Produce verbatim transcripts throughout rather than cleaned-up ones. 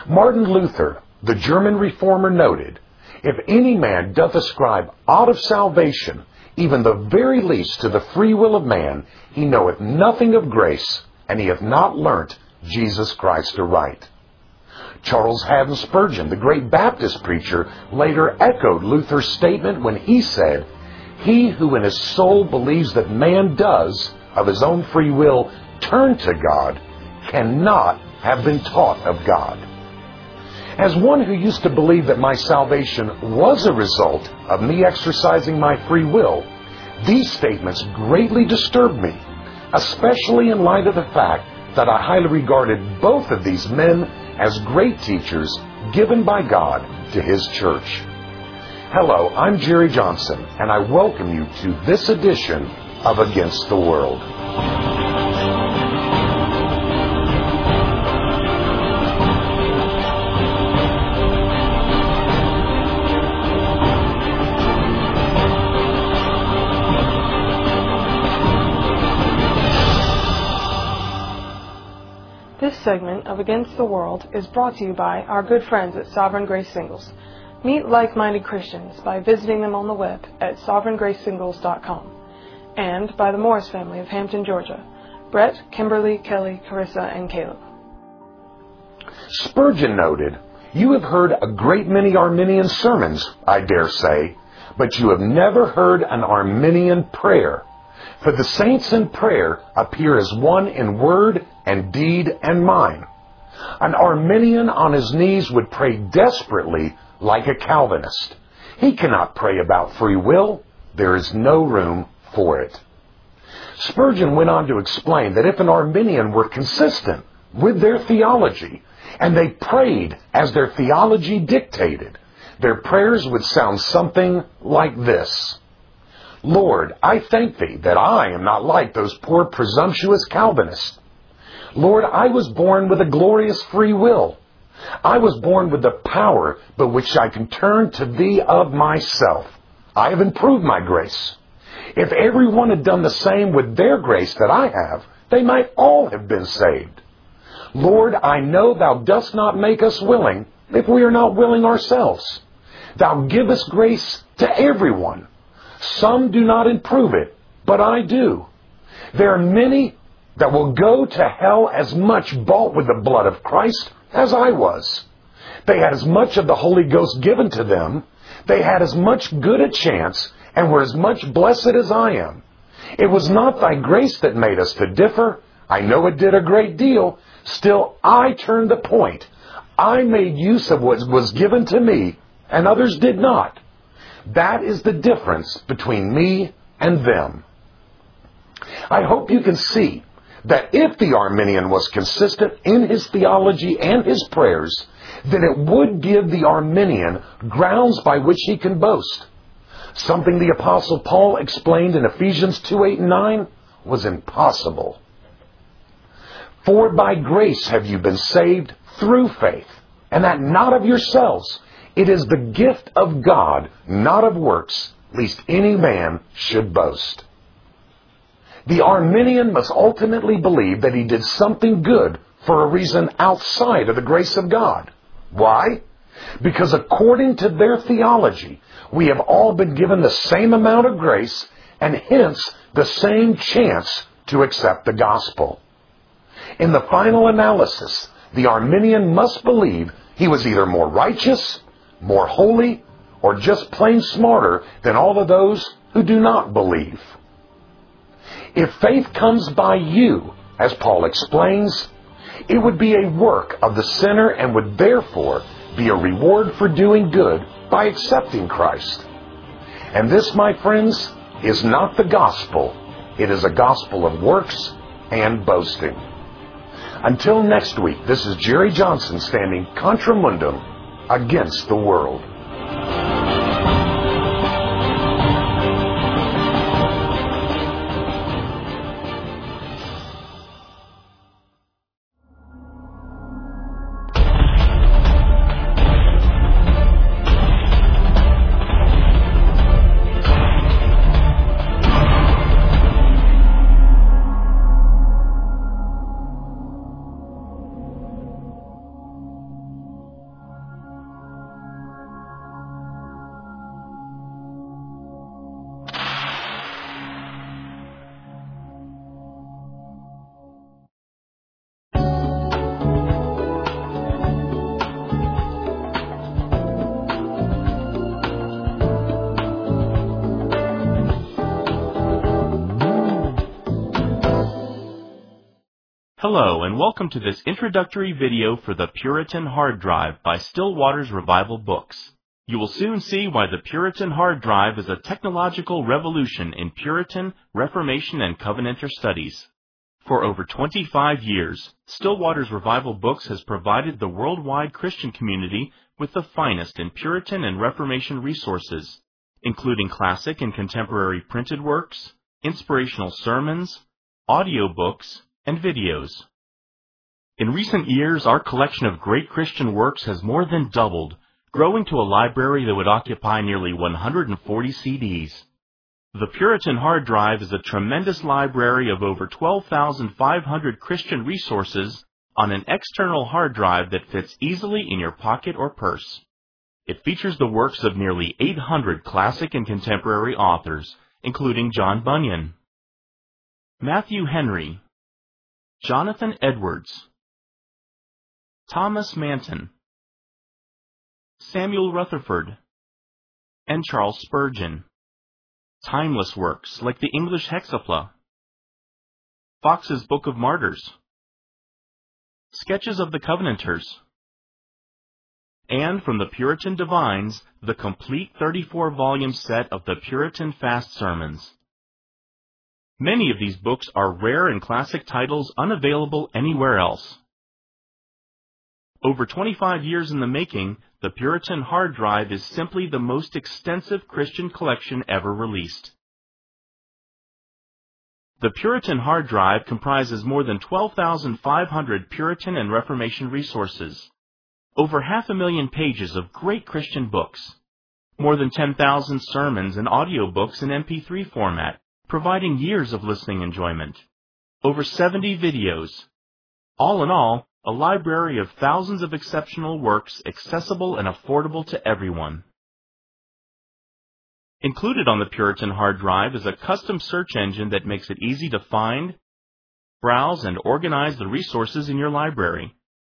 Martin Luther, the German reformer, noted, "If any man doth ascribe aught of salvation, even the very least, to the free will of man, he knoweth nothing of grace, and he hath not learnt Jesus Christ aright." Charles Haddon Spurgeon, the great Baptist preacher, later echoed Luther's statement when he said, "He who in his soul believes that man does, of his own free will, turn to God, cannot have been taught of God." As one who used to believe that my salvation was a result of me exercising my free will, these statements greatly disturbed me, especially in light of the fact that I highly regarded both of these men as great teachers given by God to His church. Hello, I'm Jerry Johnson, and I welcome you to this edition of Against the World. This segment of Against the World is brought to you by our good friends at Sovereign Grace Singles. Meet like-minded Christians by visiting them on the web at sovereign grace singles dot com, and by the Morris family of Hampton, Georgia, Brett, Kimberly, Kelly, Carissa, and Caleb. Spurgeon noted, "You have heard a great many Arminian sermons, I dare say, but you have never heard an Arminian prayer. For the saints in prayer appear as one in word and deed and mind. An Arminian on his knees would pray desperately like a Calvinist. He cannot pray about free will. There is no room for it." Spurgeon went on to explain that if an Arminian were consistent with their theology and they prayed as their theology dictated, their prayers would sound something like this: "Lord, I thank Thee that I am not like those poor presumptuous Calvinists. Lord, I was born with a glorious free will. I was born with the power by which I can turn to Thee of myself. I have improved my grace. If everyone had done the same with their grace that I have, they might all have been saved. Lord, I know Thou dost not make us willing if we are not willing ourselves. Thou givest grace to everyone. Some do not improve it, but I do. There are many that will go to hell as much bought with the blood of Christ as I was. They had as much of the Holy Ghost given to them. They had as much good a chance and were as much blessed as I am. It was not Thy grace that made us to differ. I know it did a great deal. Still, I turned the point. I made use of what was given to me, and others did not. That is the difference between me and them." I hope you can see that if the Arminian was consistent in his theology and his prayers, then it would give the Arminian grounds by which he can boast. Something the Apostle Paul explained in Ephesians two, eight, and nine was impossible. "For by grace have you been saved through faith, and that not of yourselves. It is the gift of God, not of works, lest any man should boast." The Arminian must ultimately believe that he did something good for a reason outside of the grace of God. Why? Because according to their theology, we have all been given the same amount of grace and hence the same chance to accept the gospel. In the final analysis, the Arminian must believe he was either more righteous, more holy, or just plain smarter than all of those who do not believe. If faith comes by you, as Paul explains, it would be a work of the sinner and would therefore be a reward for doing good by accepting Christ. And this, my friends, is not the gospel. It is a gospel of works and boasting. Until next week, this is Jerry Johnson standing contra mundum against the world. Hello and welcome to this introductory video for the Puritan Hard Drive by Still Waters Revival Books. You will soon see why the Puritan Hard Drive is a technological revolution in Puritan, Reformation, and Covenanter studies. For over twenty-five years, Still Waters Revival Books has provided the worldwide Christian community with the finest in Puritan and Reformation resources, including classic and contemporary printed works, inspirational sermons, audiobooks, and videos. In recent years, our collection of great Christian works has more than doubled, growing to a library that would occupy nearly one hundred forty C Ds. The Puritan Hard Drive is a tremendous library of over twelve thousand five hundred Christian resources on an external hard drive that fits easily in your pocket or purse. It features the works of nearly eight hundred classic and contemporary authors, including John Bunyan, Matthew Henry, Jonathan Edwards, Thomas Manton, Samuel Rutherford, and Charles Spurgeon. Timeless works like the English Hexapla, Fox's Book of Martyrs, Sketches of the Covenanters, and from the Puritan Divines, the complete thirty-four volume set of the Puritan Fast Sermons. Many of these books are rare and classic titles unavailable anywhere else. Over twenty-five years in the making, the Puritan Hard Drive is simply the most extensive Christian collection ever released. The Puritan Hard Drive comprises more than twelve thousand five hundred Puritan and Reformation resources, over half a million pages of great Christian books, more than ten thousand sermons and audiobooks in M P three format, providing years of listening enjoyment, over seventy videos. All in all, a library of thousands of exceptional works accessible and affordable to everyone. Included on the Puritan Hard Drive is a custom search engine that makes it easy to find, browse, and organize the resources in your library,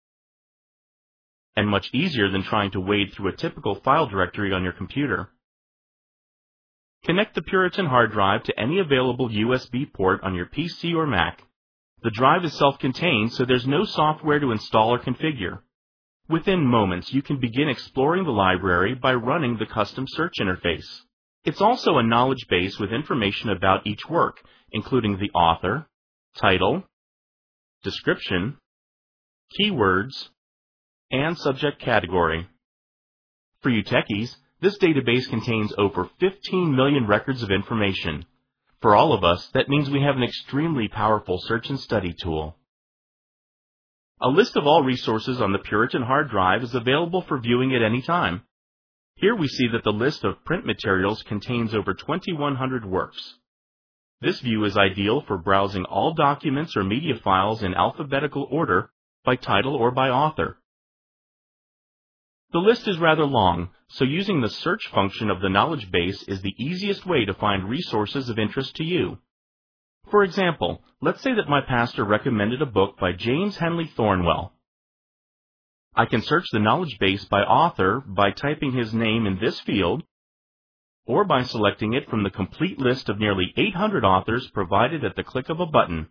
and much easier than trying to wade through a typical file directory on your computer. Connect the Puritan Hard Drive to any available U S B port on your P C or Mac. The drive is self-contained, so there's no software to install or configure. Within moments, you can begin exploring the library by running the custom search interface. It's also a knowledge base with information about each work, including the author, title, description, keywords, and subject category. For you techies, this database contains over fifteen million records of information. For all of us, that means we have an extremely powerful search and study tool. A list of all resources on the Puritan Hard Drive is available for viewing at any time. Here we see that the list of print materials contains over twenty-one hundred works. This view is ideal for browsing all documents or media files in alphabetical order, by title or by author. The list is rather long, so using the search function of the knowledge base is the easiest way to find resources of interest to you. For example, let's say that my pastor recommended a book by James Henley Thornwell. I can search the knowledge base by author by typing his name in this field, or by selecting it from the complete list of nearly eight hundred authors provided at the click of a button.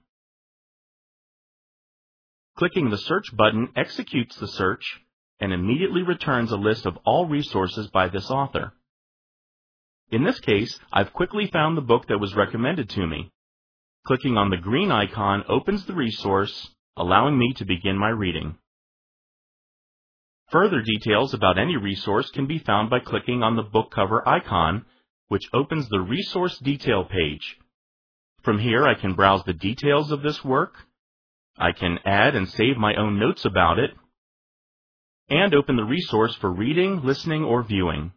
Clicking the search button executes the search and immediately returns a list of all resources by this author. In this case, I've quickly found the book that was recommended to me. Clicking on the green icon opens the resource, allowing me to begin my reading. Further details about any resource can be found by clicking on the book cover icon, which opens the resource detail page. From here, I can browse the details of this work, I can add and save my own notes about it, and open the resource for reading, listening, or viewing.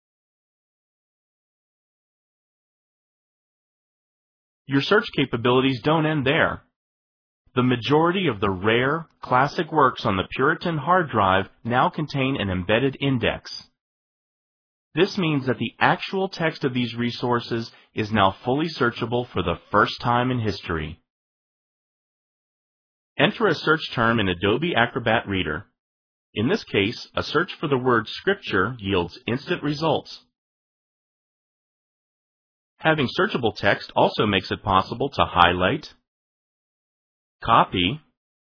Your search capabilities don't end there. The majority of the rare, classic works on the Puritan Hard Drive now contain an embedded index. This means that the actual text of these resources is now fully searchable for the first time in history. Enter a search term in Adobe Acrobat Reader. In this case, a search for the word Scripture yields instant results. Having searchable text also makes it possible to highlight, copy,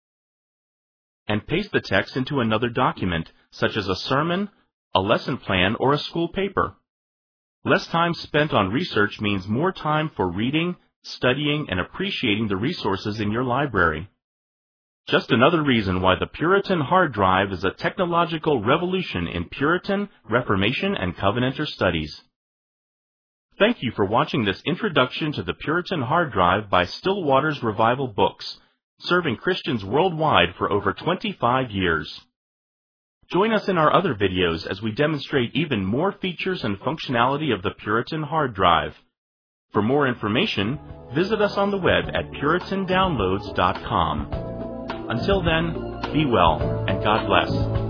and paste the text into another document, such as a sermon, a lesson plan, or a school paper. Less time spent on research means more time for reading, studying, and appreciating the resources in your library. Just another reason why the Puritan hard drive is a technological revolution in Puritan, Reformation, and Covenanter studies. Thank you for watching this introduction to the Puritan hard drive by Still Waters Revival Books, serving Christians worldwide for over twenty-five years. Join us in our other videos as we demonstrate even more features and functionality of the Puritan hard drive. For more information, visit us on the web at puritan downloads dot com. Until then, be well, and God bless.